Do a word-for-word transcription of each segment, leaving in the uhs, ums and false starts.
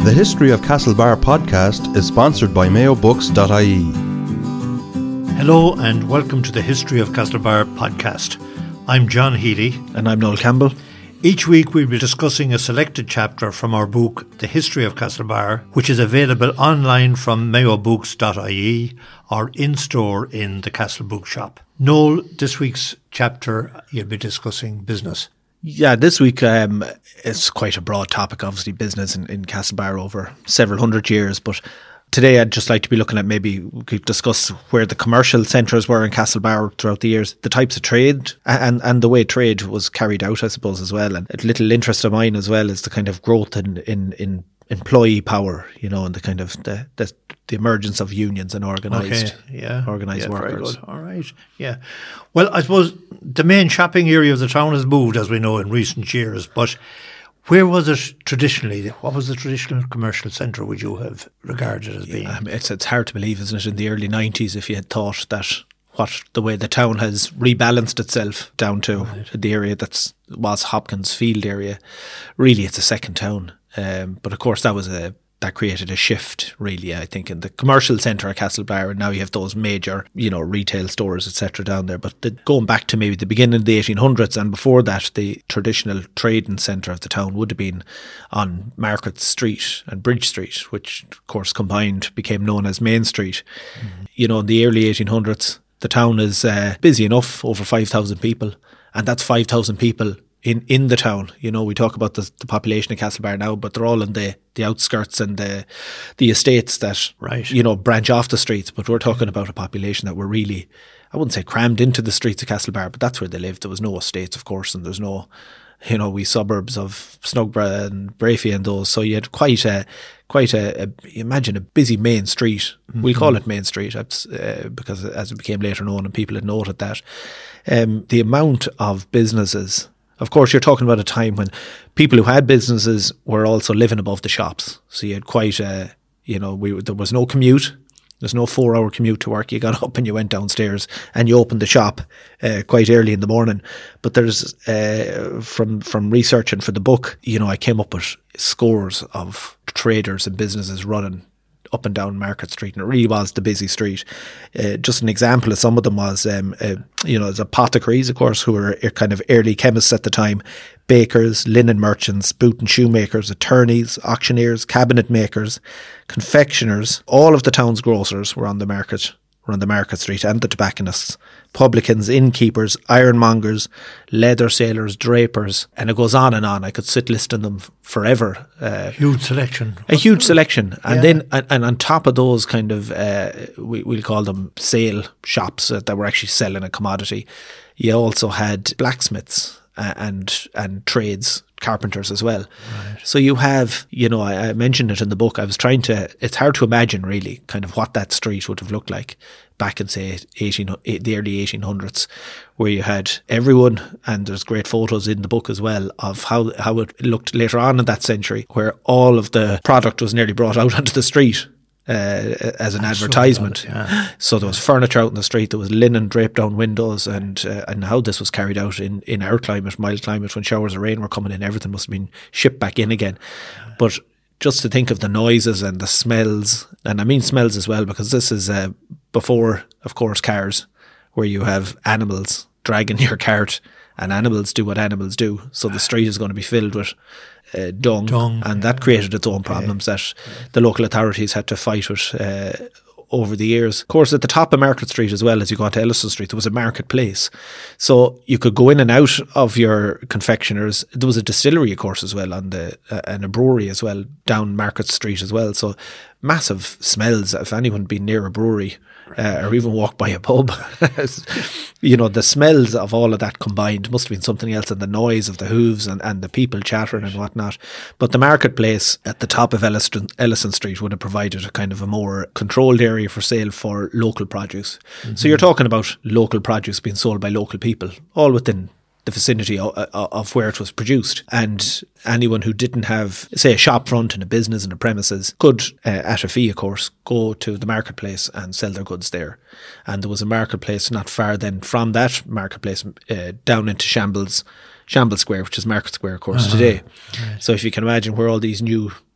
The History of Castlebar podcast is sponsored by mayo books dot I E. Hello and welcome to the History of Castlebar podcast. I'm John Healy. And I'm Noel Campbell. Each week we'll be discussing a selected chapter from our book, The History of Castlebar, which is available online from mayo books dot I E or in-store in the Castle Bookshop. Noel, this week's chapter you'll be discussing business. Yeah, this week um, it's quite a broad topic, obviously business in, in Castlebar over several hundred years, but today I'd just like to be looking at, maybe we could discuss where the commercial centres were in Castlebar throughout the years, the types of trade and, and the way trade was carried out, I suppose, as well. And a little interest of mine as well is the kind of growth in, in, in employee power, you know, and the kind of the, the, the emergence of unions and organised okay, yeah, organised yeah, workers. Very good. All right, yeah. Well, I suppose the main shopping area of the town has moved, as we know, in recent years, but where was it traditionally? What was the traditional commercial centre would you have regarded as being? Yeah, I mean, it's, it's hard to believe, isn't it, in the early nineties, if you had thought that what the way the town has rebalanced itself down to right. the area that was Hopkins Field area. Really, it's a second town. Um, but of course, that was a that created a shift, really, I think, in the commercial centre of Castlebar, and now you have those major, you know, retail stores, et cetera, down there. But the, going back to maybe the beginning of the eighteen hundreds, and before that, the traditional trading centre of the town would have been on Market Street and Bridge Street, which, of course, combined became known as Main Street. Mm-hmm. You know, in the early eighteen hundreds, the town is uh, busy enough, over five thousand people, and that's five thousand people in, in the town. You know, we talk about the, the population of Castlebar now, but they're all in the, the outskirts and the the estates that, right. you know, branch off the streets. But we're talking about a population that were really, I wouldn't say crammed into the streets of Castlebar, but that's where they lived. There was no estates, of course, and there's no, you know, we suburbs of Snugborough and Brafey and those. So you had quite a, quite a, a imagine a busy main street. Mm-hmm. We'll call it Main Street uh, because as it became later known and people had noted that. Um, the amount of businesses, of course, you're talking about a time when people who had businesses were also living above the shops. So you had quite a, you know, we, there was no commute. There's no four hour commute to work. You got up and you went downstairs and you opened the shop uh, quite early in the morning. But there's, uh, from, from researching for the book, you know, I came up with scores of traders and businesses running up and down Market Street, and it really was the busy street. Uh, just an example of some of them was, um, uh, you know, there's apothecaries, of course, who were kind of early chemists at the time, bakers, linen merchants, boot and shoemakers, attorneys, auctioneers, cabinet makers, confectioners. All of the town's grocers were on the market, were on the Market Street, and the tobacconists, publicans, innkeepers, ironmongers, leather sailors, drapers, and it goes on and on. I could sit listing them forever. Uh, huge selection. A huge selection. And yeah. then, and, and on top of those kind of, uh, we, we'll call them sale shops uh, that were actually selling a commodity, you also had blacksmiths uh, and and trades, carpenters as well. Right. So you have, you know, I, I mentioned it in the book. I was trying to, it's hard to imagine really kind of what that street would have looked like back in, say, eighteen, the early eighteen hundreds, where you had everyone, and there's great photos in the book as well of how, how it looked later on in that century, where all of the product was nearly brought out onto the street uh, as an I advertisement. That, yeah. So there was furniture out in the street, there was linen draped down windows, and uh, and how this was carried out in, in our climate, mild climate, when showers of rain were coming in, everything must have been shipped back in again. But just to think of the noises and the smells, and I mean smells as well, because this is uh, before, of course, cars, where you have animals dragging your cart, and animals do what animals do. So the street is going to be filled with uh, dung, dung, and that created its own problems okay. that yeah. the local authorities had to fight with uh, over the years. Of course, at the top of Market Street as well, as you go onto Ellison Street, there was a marketplace. So you could go in and out of your confectioners. There was a distillery, of course, as well, on the uh, and a brewery as well, down Market Street as well. So massive smells. If anyone been near a brewery, Uh, or even walk by a pub, you know, the smells of all of that combined must have been something else, and the noise of the hooves and, and the people chattering and whatnot. But the marketplace at the top of Ellison, Ellison Street would have provided a kind of a more controlled area for sale for local produce. Mm-hmm. So you're talking about local produce being sold by local people, all within the vicinity of, of where it was produced. And anyone who didn't have, say, a shop front and a business and a premises could, uh, at a fee, of course, go to the marketplace and sell their goods there. And there was a marketplace not far then from that marketplace uh, down into Shambles, Shambles Square, which is Market Square, of course, uh-huh. today. Right. So if you can imagine where all these new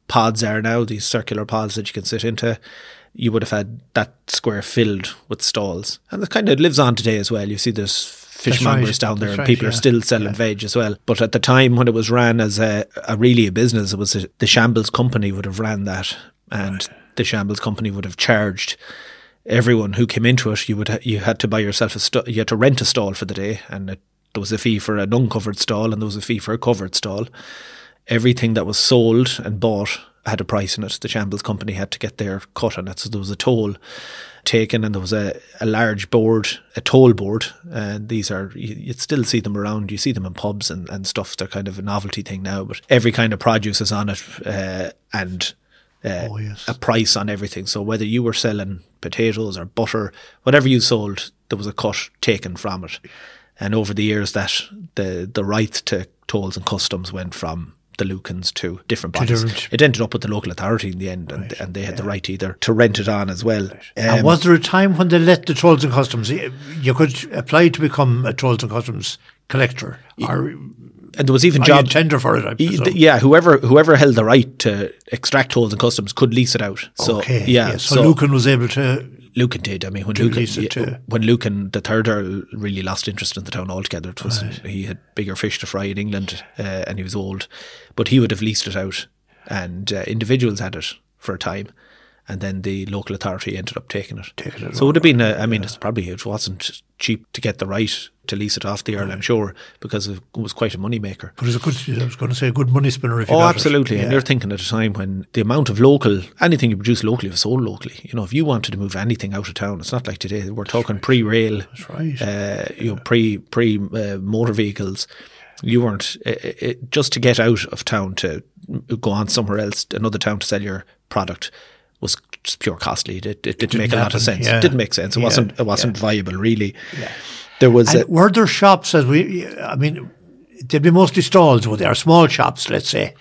pods are now, these circular pods that you can sit into, you would have had that square filled with stalls. And it kind of lives on today as well. You see there's fishmongers right. down there, That's and people right, yeah. are still selling yeah. veg as well. But at the time when it was ran as a, a really a business, it was a, the Shambles company would have ran that, and right. the Shambles company would have charged everyone who came into it. You would ha- you had to buy yourself a st- you had to rent a stall for the day, and it, there was a fee for an uncovered stall and there was a fee for a covered stall. Everything that was sold and bought had a price in it. The Shambles company had to get their cut on it, so there was a toll taken, and there was a, a large board, a toll board, and these are, you, you'd still see them around, you see them in pubs and, and stuff. They're kind of a novelty thing now, but every kind of produce is on it, uh, and uh, oh, yes. a price on everything. So whether you were selling potatoes or butter, whatever you sold, there was a cut taken from it. And over the years, that the the right to tolls and customs went from the Lukens to different bodies. Different. It ended up with the local authority in the end, and, right. and they had yeah. the right either to rent it on as well. Right. Um, and was there a time when they let the tolls and customs, you could apply to become a tolls and customs collector, or and there was even job tender for it? I presume. Yeah, whoever whoever held the right to extract tolls and customs could lease it out. So okay, yeah, yeah. So, so Lucan was able to. Lucan did. I mean, when Lucan, yeah, when Lucan the third Earl really lost interest in the town altogether, it was right. he had bigger fish to fry in England, uh, and he was old, but he would have leased it out, and uh, individuals had it for a time, and then the local authority ended up taking it. Taking it so it would have been. A, I mean, yeah. it's probably it wasn't cheap to get the right to lease it off the Earl, I'm sure, because it was quite a money maker. But it was a good, I was going to say, a good money spinner if you Oh, got absolutely. It. And yeah. you're thinking at a time when the amount of local, anything you produce locally was sold locally. You know, if you wanted to move anything out of town, it's not like today. We're That's talking right. pre-rail, That's right. uh, you know, pre, pre uh, motor vehicles. You weren't, it, it, just to get out of town to go on somewhere else, another town to sell your product was just pure costly. It, it, it didn't, didn't make happen. a lot of sense. Yeah. It didn't make sense. It yeah. wasn't, it wasn't yeah. viable, really. Yeah. There was and a, were there shops, as we, I mean, there'd be mostly stalls, were there, small shops, let's say.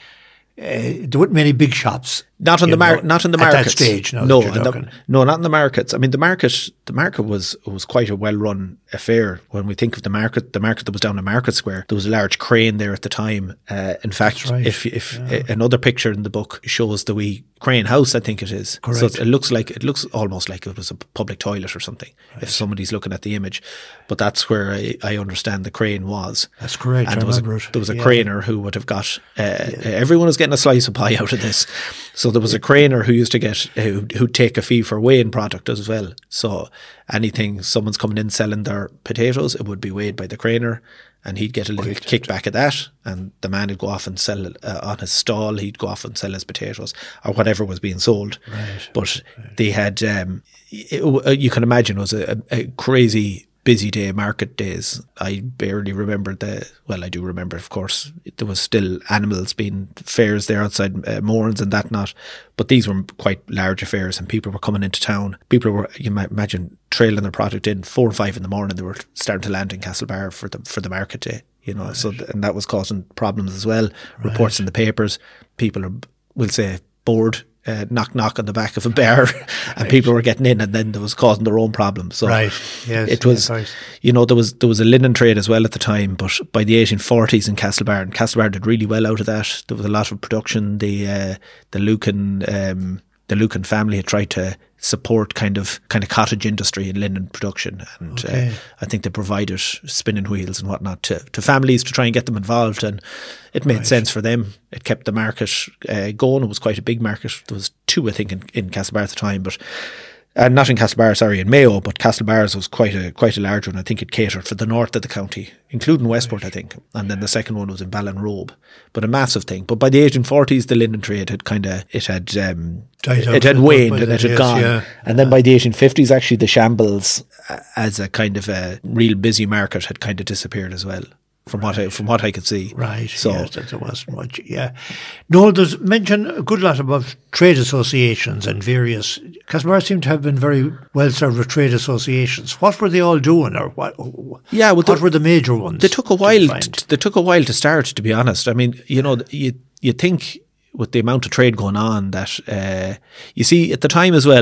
Uh, there weren't many big shops. Not on the mar- not in the markets. At that stage, no. No, that the, no, not in the markets. I mean, the market, the market was was quite a well run affair. When we think of the market, the market that was down in Market Square, there was a large crane there at the time. Uh, in fact, right. if if yeah. uh, another picture in the book shows the wee crane house, I think it is. Correct. So it looks like it looks almost like it was a public toilet or something. Right. If somebody's looking at the image, but that's where I, I understand the crane was. That's correct. And I there was a, remember it. there was a yeah. craner who would have got. Uh, yeah. Everyone was getting a slice of pie out of this. So there was a craner who used to get who who'd take a fee for weighing product as well. So anything someone's coming in selling their potatoes, it would be weighed by the craner, and he'd get a little kickback of that. And the man would go off and sell uh, on his stall. He'd go off and sell his potatoes or whatever was being sold. Right. But right. they had, um, it, you can imagine, it was a, a crazy busy day, market days. I barely remember the, well, I do remember, of course, there was still animals being fairs there outside uh, Mourns and that not, but these were quite large affairs and people were coming into town. People were, you might imagine, trailing their product in four or five in the morning. They were starting to land in Castlebar for the for the market day, you know, right. so and that was causing problems as well. Right. Reports in the papers, people are, will say, bored. Uh, knock knock on the back of a bar and right. people were getting in, and then there was causing their own problems. So right. yes, it was, yes, you know, there was there was a linen trade as well at the time, but by the eighteen forties in Castlebar, and Castlebar did really well out of that. There was a lot of production. The uh, the Lucan um, the Lucan family had tried to support kind of kind of cottage industry in linen production, and okay. uh, I think they provided spinning wheels and whatnot to, to families to try and get them involved, and it made right. sense for them. It kept the market uh, going. It was quite a big market. There was two, I think, in, in Castlebar at the time, but uh, not in Castlebar, sorry, in Mayo, but Castlebar's was quite a quite a large one. I think it catered for the north of the county, including Westport, right. I think, and then the second one was in Ballinrobe, but a massive thing. But by the eighteen forties, the linen trade had kind of it had um, it had waned and it had gone, yeah. and then by the eighteen fifties, actually, the Shambles uh, as a kind of a real busy market had kind of disappeared as well. From what I from what I could see, right? So yes, that there wasn't much. Yeah, no. There's mentioned a good lot about trade associations and various. Castlebar seemed to have been very well served with trade associations. What were they all doing, or what? Yeah, well, what the, were the major ones? They took a while. T- they took a while to start. To be honest, I mean, you know, you you think with the amount of trade going on that uh, you see at the time as well.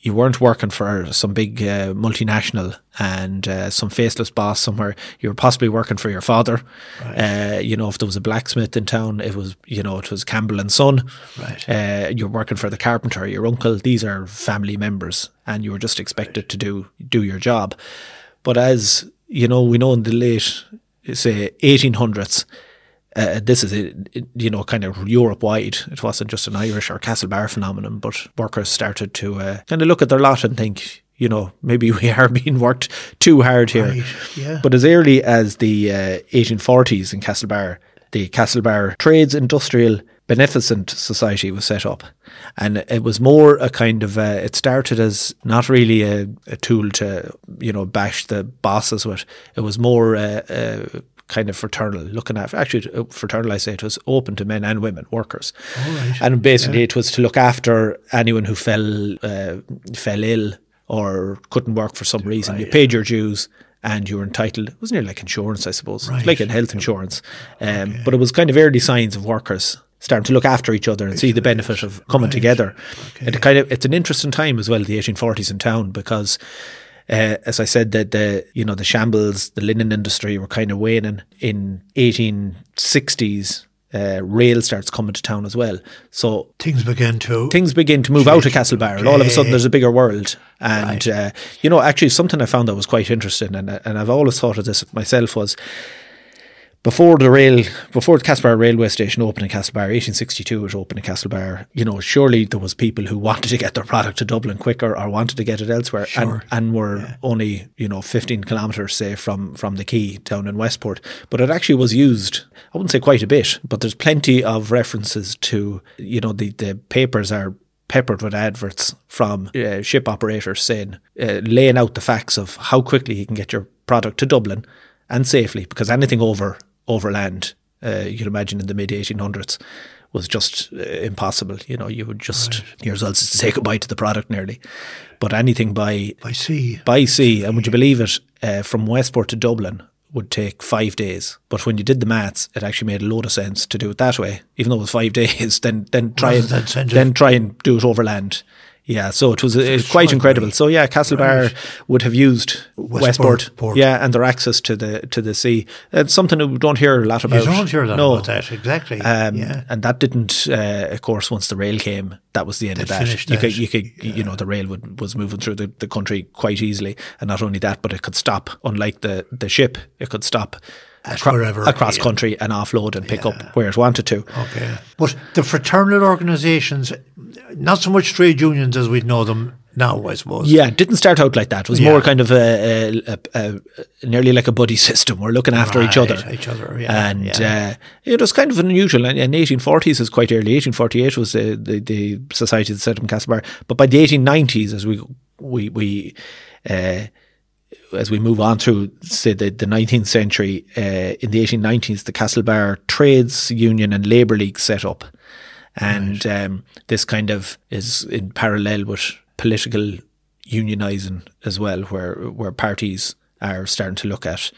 you weren't working for some big uh, multinational and uh, some faceless boss somewhere. You were possibly working for your father. Right. Uh, you know, if there was a blacksmith in town, it was, you know, it was Campbell and Son. Right. Uh, you're working for the carpenter, your uncle. These are family members, and you were just expected right. to do do your job. But as you know, we know in the late, say, eighteen hundreds. Uh, this is, a, you know, kind of Europe-wide. It wasn't just an Irish or Castlebar phenomenon, but workers started to uh, kind of look at their lot and think, you know, maybe we are being worked too hard here. Right, yeah. But as early as the uh, eighteen forties in Castlebar, the Castlebar Trades Industrial Beneficent Society was set up. And it was more a kind of, uh, it started as not really a, a tool to, you know, bash the bosses with. It was more uh, uh, kind of fraternal, looking after, actually fraternal, I say, it was open to men and women, workers. All right. And basically yeah. it was to look after anyone who fell uh, fell ill or couldn't work for some reason. Right. You paid your dues and you were entitled, it was nearly like insurance, I suppose, right. like in health insurance. Um, okay. But it was kind of early signs of workers starting to look after each other and see the benefit of coming right. together. Okay. It kind of, it's an interesting time as well, the eighteen forties in town, because Uh, as I said, that the you know the shambles, the linen industry were kind of waning. In eighteen sixties, uh, rail starts coming to town as well. So things begin to things begin to move change. out of Castlebar, Okay. and all of a sudden there's a bigger world. And Right. uh, you know, actually, something I found that was quite interesting, and and I've always thought of this myself, was before the rail, before the Castlebar railway station opened in Castlebar, eighteen sixty-two it opened in Castlebar, you know, surely there was people who wanted to get their product to Dublin quicker or wanted to get it elsewhere, Sure. and, and were Yeah. only, you know, fifteen kilometres, say, from, from the quay down in Westport. But it actually was used, I wouldn't say quite a bit, but there's plenty of references to, you know, the, the papers are peppered with adverts from uh, ship operators saying, uh, laying out the facts of how quickly you can get your product to Dublin and safely, because anything over overland, uh, you can imagine in the mid eighteen hundreds, was just uh, impossible. You know, you would just, Right. your results is to say goodbye to the product nearly. But anything by by sea. by sea, and would you believe it, uh, from Westport to Dublin would take five days. But when you did the maths, it actually made a load of sense to do it that way. Even though it was five days, then then try Rather than and send it- then try and do it overland. Yeah, so it was, it was quite incredible. So yeah, Castlebar Right. would have used Westport Westport, port. yeah, and their access to the to the sea. It's something that we don't hear a lot about. You don't hear a lot no. about that, exactly. Um, yeah. And that didn't, uh, of course, once the rail came, that was the end They'd of that. finished You that. could, you could, you know, the rail would, was moving through the, the country quite easily, and not only that, but it could stop. Unlike the the ship, it could stop At acro- wherever, across yeah. country and offload and pick Yeah. up where it wanted to. Okay. But the fraternal organisations, not so much trade unions as we know them now, I suppose. Yeah, it didn't start out like that. It was Yeah. more kind of a, a, a, a nearly like a buddy system. We're looking after each Right, other. Each other, yeah. And yeah. uh, it was kind of unusual. And in eighteen forties is quite early. eighteen forty-eight was the, the, the society that set up in Castlebar. But by the eighteen nineties, as we we we uh, as we move on through, say, the, the nineteenth century, uh, in the eighteen nineties, the Castlebar Trades Union and Labour League set up. And right. um, this kind of is in parallel with political unionising as well, where where parties are starting to look at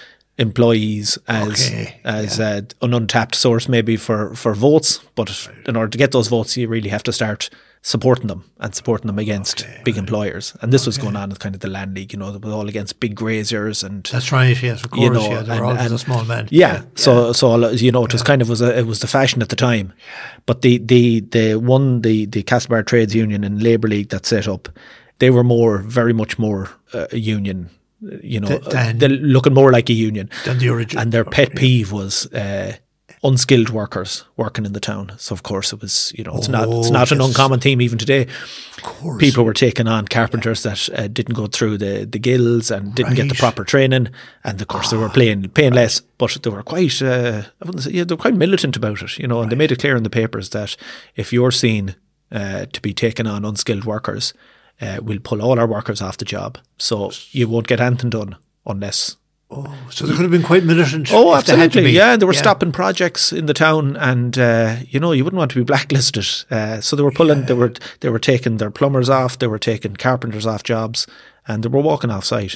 employees as Okay, as yeah. uh, an untapped source maybe for, for votes, but in order to get those votes you really have to start supporting them and supporting them against Okay, big right. employers. And this was going on with kind of the Land League, you know, it was all against big graziers and That's right, yes, of course. you know, yeah, they were and- always and- a small man. yeah, so so you know, it was kind of was a, it was the fashion at the time. But the the the one the the Castlebar Trades Union and Labour League that set up, they were more very much more uh, a union, you know, Th- than- they're looking more like a union. Than the original. And their pet yeah. peeve was uh, unskilled workers working in the town. So of course it was, you know, it's not it's Oh, not an yes. uncommon theme even today. Of course. People were taking on carpenters that uh, didn't go through the, the guilds and didn't get the Right. proper training, and of course they were paying paying less, but they were quite uh, I wouldn't say, yeah, they were quite militant about it, you know, and they made it clear in the papers that if you're seen uh, to be taking on unskilled workers, uh, we'll pull all our workers off the job, so you won't get anything done unless. Oh, so they could have been quite militant. Oh, if they had to absolutely. be. Yeah, they were stopping projects in the town, and uh, you know, you wouldn't want to be blacklisted. Uh, so they were pulling, they were they were taking their plumbers off, they were taking carpenters off jobs, and they were walking off site.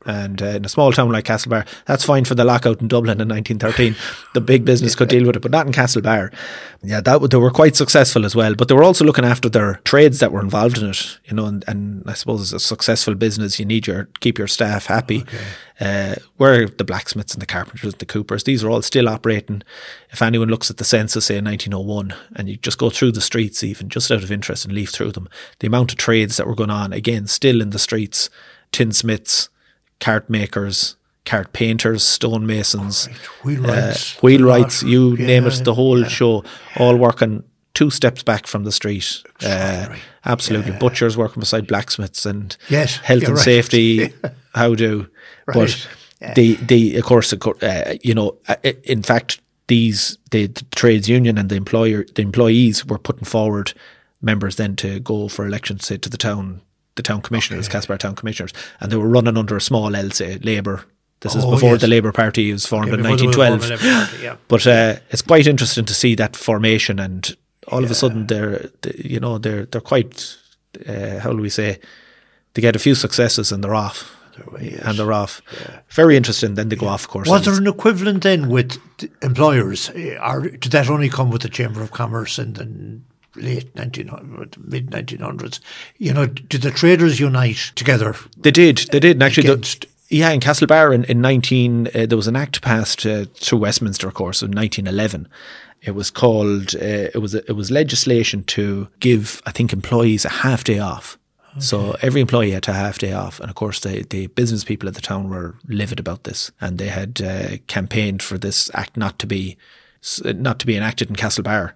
And uh, in a small town like Castlebar, that's fine for the lockout in Dublin in nineteen thirteen. The big business could deal with it, but not in Castlebar. Yeah, that they were quite successful as well. But they were also looking after their trades that were involved in it, you know. And, and I suppose as a successful business, you need your keep your staff happy. Okay. Uh, where the blacksmiths and the carpenters and the coopers, these are all still operating. If anyone looks at the census, say in nineteen oh one, and you just go through the streets, even just out of interest and leaf through them, the amount of trades that were going on, again, still in the streets, tinsmiths, cart makers, cart painters, stonemasons, right. wheelwrights, uh, wheelwrights, you yeah, name it, the whole yeah. show, all working two steps back from the street. Uh, absolutely. Yeah. Butchers working beside blacksmiths and yes, health and right. safety, how do. Right. But yeah. the, the, of course, uh, you know, in fact, these, the, the trades union and the employer, the employees were putting forward members then to go for elections, say, to the town, the town commissioners, okay. Castlebar town commissioners, and they were running under a small L, say, Labour. This is oh, before yes. the Labour Party was formed okay, in nineteen twelve. Party, yeah. But uh, it's quite interesting to see that formation, and all yeah. of a sudden they're, they, you know, they're they're quite, uh, how do we say, they get a few successes and they're off. Yes. And they're off. Yeah. Very interesting. Then they go off, of course. Was there an equivalent then with employers, or did that only come with the Chamber of Commerce in the late nineteen hundreds, mid nineteen hundreds? You know, did the traders unite together? They did. They did. And actually, against, the, yeah, in Castlebar in, in nineteen, uh, there was an act passed uh, through Westminster, of course, in nineteen eleven. It was called. Uh, it was it was legislation to give, I think, employees a half day off. Okay. So every employee had a half day off, and of course the, the business people at the town were livid about this, and they had uh, campaigned for this act not to be not to be enacted in Castlebar.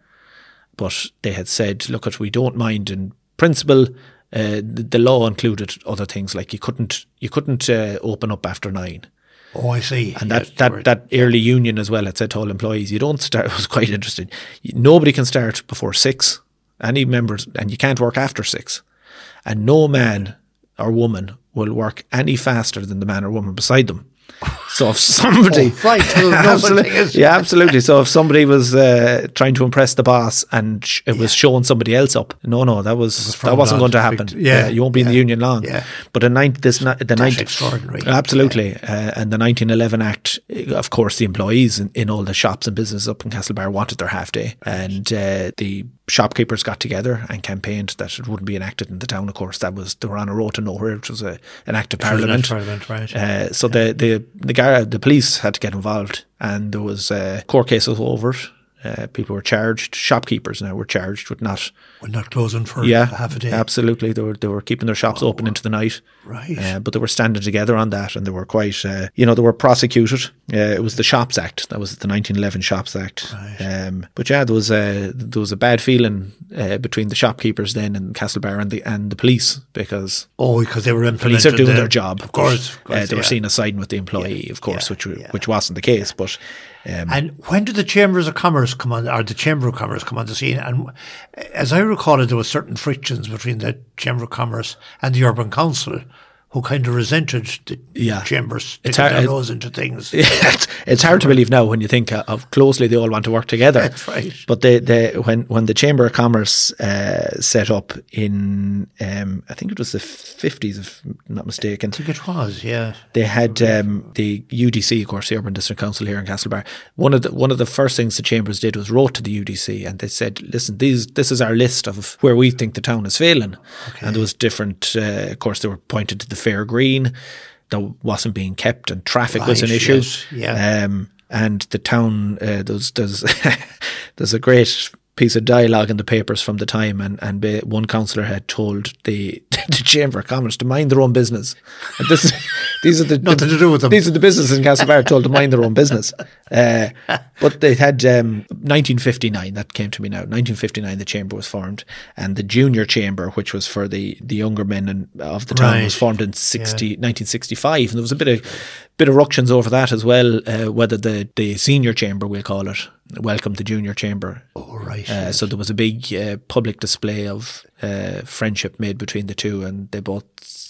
But they had said, "Look, at we don't mind in principle." Uh, the, the law included other things like you couldn't you couldn't uh, open up after nine. Oh, I see. And yes, that, that, that early union as well had said to all employees, you don't start. It was quite interesting. Nobody can start before six. Any members, and you can't work after six. And no man or woman will work any faster than the man or woman beside them. So if somebody, oh, right, well, absolutely, yeah, absolutely. So if somebody was uh, trying to impress the boss and sh- it was yeah. showing somebody else up, no, no, that was, was that wasn't going to happen. Big, yeah, yeah, you won't be yeah, in the union long. Yeah. But in nine, this the That's nineteen, extraordinary. Absolutely, yeah. uh, and the nineteen eleven Act. Of course, the employees in, in all the shops and businesses up in Castlebar wanted their half day, and uh, the shopkeepers got together and campaigned that it wouldn't be enacted in the town. Of course, that was they were on a road to nowhere, which was a, an act of parliament. Parliament, right? Uh, so yeah. the the the, gar- the police had to get involved, and there was uh, court cases over it. Uh, people were charged. Shopkeepers now were charged with not with not closing for yeah, half a day. Absolutely, they were they were keeping their shops oh, open into the night. Right, uh, but they were standing together on that, and they were quite, uh, you know, they were prosecuted. Uh, it was the Shops Act. That was the nineteen eleven Shops Act. Right. Um, but yeah, there was a there was a bad feeling uh, between the shopkeepers then in Castlebar and the and the police because oh, because they were police are doing the, their job. Of course, of course uh, they yeah. were seen as siding with the employee, yeah, of course, yeah, which yeah. which wasn't the case, but. Um, and when did the Chambers of Commerce come on, or the Chamber of Commerce come on the scene? And as I recall it, there were certain frictions between the Chamber of Commerce and the Urban Council, who kind of resented the yeah. chambers sticking it's hard, their nose into things. It's, it's hard to believe now when you think of closely they all want to work together. That's right. But they, they, when when the Chamber of Commerce uh, set up in, um, I think it was the fifties, if I'm not mistaken. I think it was, yeah. They had um, the U D C, of course, the Urban District Council here in Castlebar. One of the one of the first things the Chambers did was wrote to the U D C, and they said, "Listen, these this is our list of where we think the town is failing." Okay. And there was different. Uh, of course, they were pointed to the Fair Green that wasn't being kept, and traffic right, was an issue. Yes, yeah. Um, and the town, uh, there's there's there's a great piece of dialogue in the papers from the time, and, and one councillor had told the, the Chamber of Commerce to mind their own business. And this is, these are the nothing the, to do with them. These are the businesses in Castlebar told to mind their own business. Uh, but they had um, nineteen fifty-nine. That came to me now. nineteen fifty-nine, the chamber was formed, and the junior chamber, which was for the, the younger men in, of the town, right. was formed in sixty, yeah. nineteen sixty-five, and there was a bit of bit of ructions over that as well. Uh, whether the the senior chamber, we'll call it, welcomed the junior chamber. Oh, right. Uh, yes. So there was a big uh, public display of uh, friendship made between the two, and they both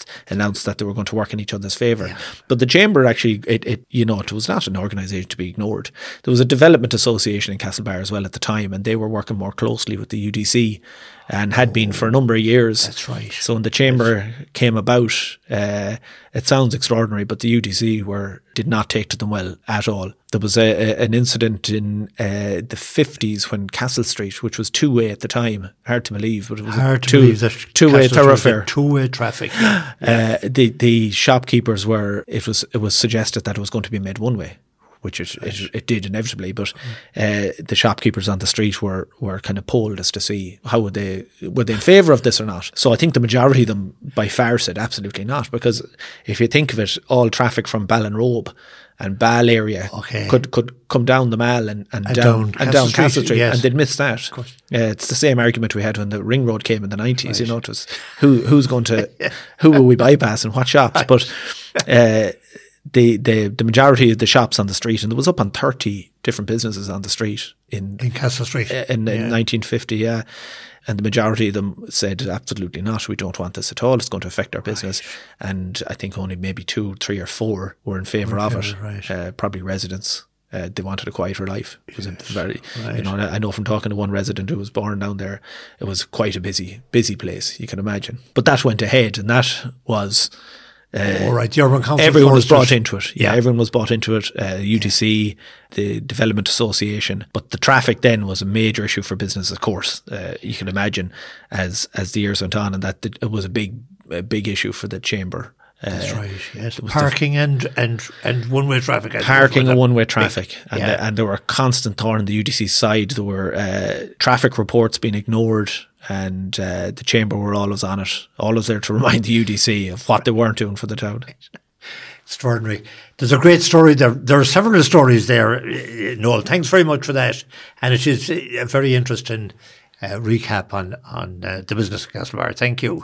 just announced that they were going to work in each other's favour. Yeah. But the Chamber actually, it, it you know, it was not an organisation to be ignored. There was a development association in Castlebar as well at the time, and they were working more closely with the U D C and had oh, been for a number of years. That's right. So when the Chamber yes. came about, uh, it sounds extraordinary, but the U D C were did not take to them well at all. There was a, a, an incident in uh, the fifties when Castle Street, which was two-way at the time, hard to believe, but it was hard a to two, believe that two-way thoroughfare. Two-way traffic. Yeah. Uh, the the shopkeepers were, it was it was suggested that it was going to be made one-way, which it, right. it, it did inevitably, but uh, the shopkeepers on the street were, were kind of polled as to see how would they, were they in favour of this or not. So I think the majority of them by far said absolutely not, because if you think of it, all traffic from Ballinrobe and Ball area okay. could could come down the Mall and, and, and down, down and down Castle Castle Street, yes. and they'd miss that. Uh, it's the same argument we had when the Ring Road came in the nineties. Right. You know, it was who who's going to who will we bypass and what shops? Right. But uh, the the the majority of the shops on the street, and there was up on thirty different businesses on the street in in Castle Street in, in yeah. nineteen fifty, yeah. And the majority of them said, absolutely not, we don't want this at all, it's going to affect our business. Right. And I think only maybe two, three or four were in favour of it, right. uh, probably residents. Uh, they wanted a quieter life. It was yes. a very, right. you know, I know from talking to one resident who was born down there, it was quite a busy, busy place, you can imagine. But that went ahead, and that was... Uh, All right, the Urban Council. Everyone was brought into it. Yeah, yeah, everyone was brought into it. Uh, U D C, yeah. the Development Association, but the traffic then was a major issue for business. Of course, uh, you can imagine as as the years went on, and that it was a big a big issue for the Chamber. Uh, That's right. Yes, parking and and and one way traffic. Parking and one way traffic, big, and yeah. the, and there were constant thorn on the U D C side. There were uh, traffic reports being ignored. And uh, the Chamber were always on it, always there to remind the U D C of what they weren't doing for the town. Extraordinary. There's a great story there. There are several stories there, Noel. Thanks very much for that. And it is a very interesting uh, recap on, on uh, the business of Castlebar. Thank you.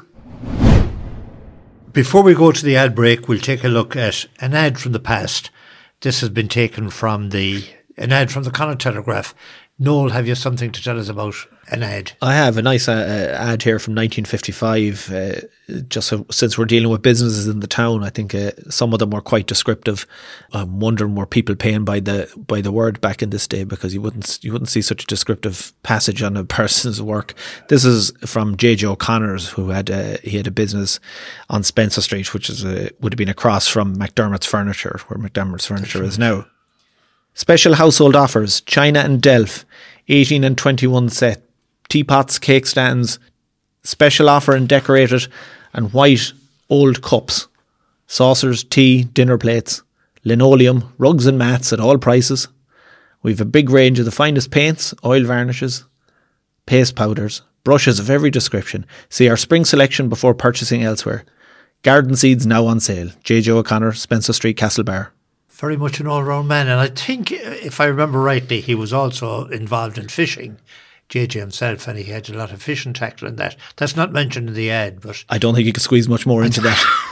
Before we go to the ad break, we'll take a look at an ad from the past. This has been taken from the an ad from the Connacht Telegraph. Noel, have you something to tell us about an ad? I have a nice uh, ad here from nineteen fifty-five. Uh, just so, since we're dealing with businesses in the town, I think uh, some of them were quite descriptive. I'm wondering, were people paying by the by the word back in this day, because you wouldn't you wouldn't see such a descriptive passage on a person's work. This is from J J O'Connor's, who had a, he had a business on Spencer Street, which is a, would have been across from McDermott's Furniture, where McDermott's Furniture is now. Special household offers: China and Delft, eighteen and twenty-one set, teapots, cake stands, special offer in decorated and white old cups, saucers, tea, dinner plates, linoleum, rugs and mats at all prices. We've a big range of the finest paints, oil varnishes, paste powders, brushes of every description. See our spring selection before purchasing elsewhere. Garden seeds now on sale. J J O'Connor, Spencer Street, Castlebar. Very much an all-round man, and I think, if I remember rightly, he was also involved in fishing, J J himself, and he had a lot of fishing tackle in that. That's not mentioned in the ad, but... I don't think you could squeeze much more into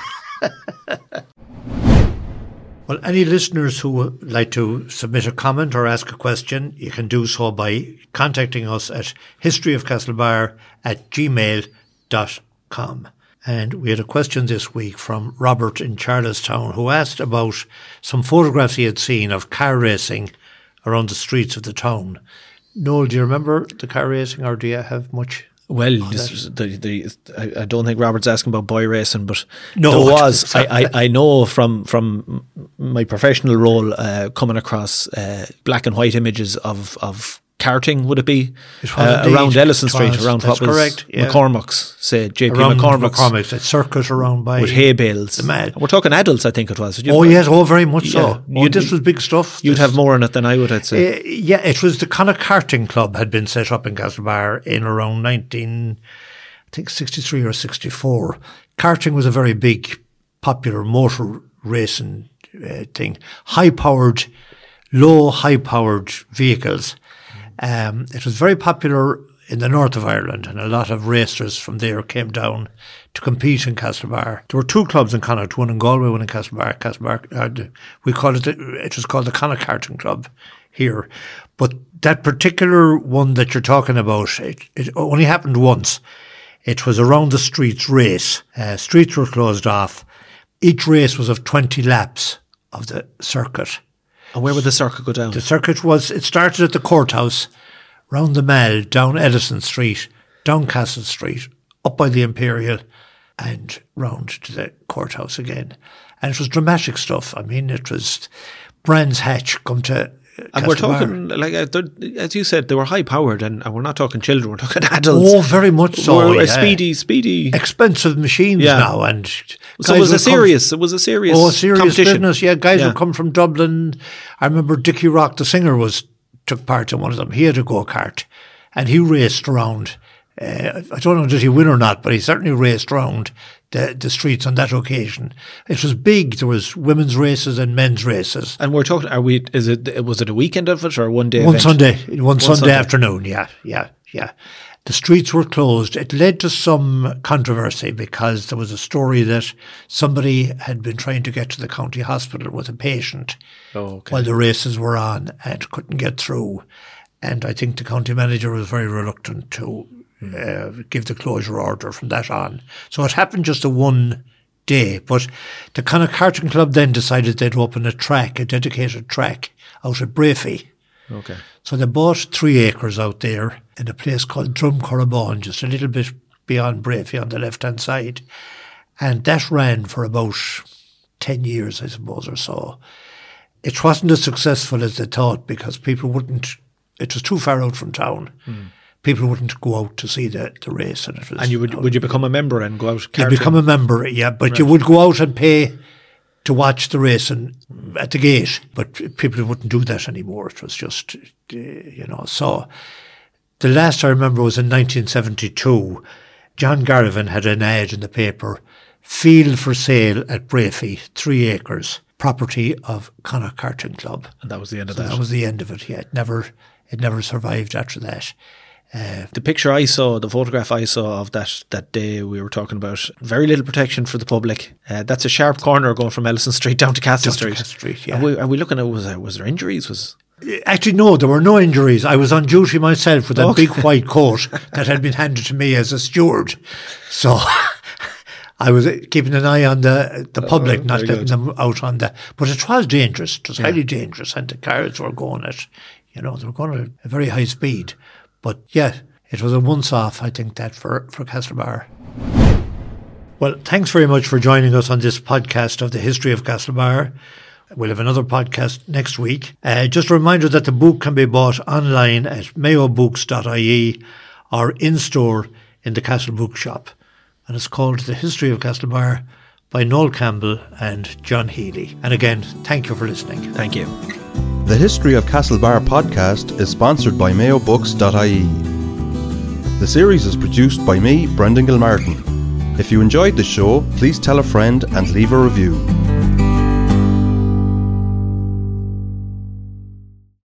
that. Well, any listeners who would like to submit a comment or ask a question, you can do so by contacting us at historyofcastlebar at gmail dot com. And we had a question this week from Robert in Charlestown, who asked about some photographs he had seen of car racing around the streets of the town. Noel, do you remember the car racing, or do you have much? Well, this, the, the, I, I don't think Robert's asking about boy racing, but no, there was. I, I, I know from from my professional role uh, coming across uh, black and white images of of. karting, would it be? It uh, around Ellison Street, around That's what was correct, yeah. McCormick's, say J P around McCormick's. McCormick's, that circuit around by... With hay bales. The mad. We're talking adults, I think it was. Oh yes, oh very much yeah, so. Oh, this was big stuff. You'd this, have more in it than I would, I'd say. Uh, yeah, it was the Connacht Karting Club had been set up in Castlebar in around nineteen, I think sixty-three or sixty-four. Karting was a very big, popular motor racing uh, thing. High-powered, low high-powered vehicles. Um, it was very popular in the north of Ireland, and a lot of racers from there came down to compete in Castlebar. There were two clubs in Connacht, one in Galway, one in Castlebar. Castlebar, uh, we called it, it was called the Connacht Karting Club here. But that particular one that you're talking about, it, it only happened once. It was a round the streets race. Uh, streets were closed off. Each race was of twenty laps of the circuit. And where would the circuit go down? The circuit was, it started at the courthouse, round the Mall, down Edison Street, down Castle Street, up by the Imperial, and round to the courthouse again. And it was dramatic stuff. I mean, it was Brands Hatch come to And we're talking, like, uh, as you said, they were high-powered, and, and we're not talking children, we're talking adults. Oh, very much so. We're, yeah. Speedy, speedy. Expensive machines yeah. now. And so it was a serious, it was a serious Oh, serious competition. business, yeah. Guys yeah. would come from Dublin. I remember Dickie Rock, the singer, was took part in one of them. He had a go-kart, and he raced around. Uh, I don't know did he win or not, but he certainly raced around the, the streets on that occasion. It was big. There was women's races and men's races. And we're talking, are we, is it, was it a weekend of it or one day One event? Sunday, one, one Sunday, Sunday afternoon, yeah, yeah, yeah. The streets were closed. It led to some controversy because there was a story that somebody had been trying to get to the county hospital with a patient oh, okay. while the races were on and couldn't get through. And I think the county manager was very reluctant to uh, give the closure order from that on. So it happened just a one day. But the Connacht Karting Club then decided they'd open a track, a dedicated track out at Brafey. Okay. So they bought three acres out there in a place called Drumcorrabon, just a little bit beyond Brafey on the left-hand side. And that ran for about ten years, I suppose, or so. It wasn't as successful as they thought because people wouldn't, it was too far out from town. Mm. People wouldn't go out to see the, the race. And, it was, and you would would you become a member and go out karting? You'd become a member, yeah, but right. you would go out and pay to watch the race and, at the gate, but people wouldn't do that anymore. It was just, uh, you know, so the last I remember was in nineteen seventy-two. John Garvin had an ad in the paper, field for sale at Brafey, three acres, property of Connacht Karting Club. And that was the end of so that? That was the end of it, yeah. It never, it never survived after that. Uh, the picture I saw, the photograph I saw of that that day we were talking about, very little protection for the public. Uh, that's a sharp corner going from Ellison Street down to Castle down Street. To Castle Street, yeah. Are we, are we looking at, was there, was there injuries? Was Actually, no, there were no injuries. I was on duty myself with that okay. big white coat that had been handed to me as a steward. So I was keeping an eye on the the public, oh, not letting good. them out on the... But it was dangerous. It was yeah. highly dangerous. And the cars were going at, you know, they were going at a very high speed. But yeah, it was a once-off, I think, that for, for Castlebar. Well, thanks very much for joining us on this podcast of the history of Castlebar. We'll have another podcast next week. Uh, just a reminder that the book can be bought online at mayo books dot I E or in-store in the Castle Bookshop. And it's called The History of Castlebar by Noel Campbell and John Healy. And again, thank you for listening. Thank you. The History of Castlebar podcast is sponsored by mayo books dot I E. The series is produced by me, Brendan Gilmartin. If you enjoyed the show, please tell a friend and leave a review.